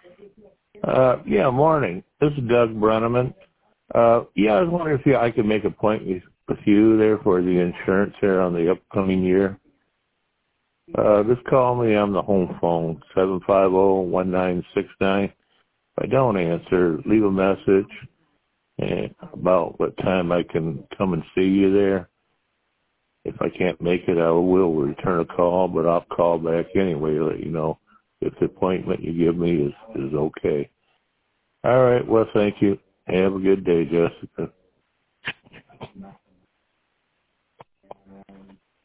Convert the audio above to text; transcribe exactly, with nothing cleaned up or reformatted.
Uh, yeah, morning. This is Doug Brenneman. Uh, yeah, I was wondering if you, I could make an appointment with you there for the insurance here on the upcoming year. Uh, just call me on the home phone, seven five zero, one nine six nine. If I don't answer, leave a message and about what time I can come and see you there. If I can't make it, I will return a call, but I'll call back anyway to let you know if the appointment you give me is, is okay. All right. Well, thank you. Have a good day, Jessica.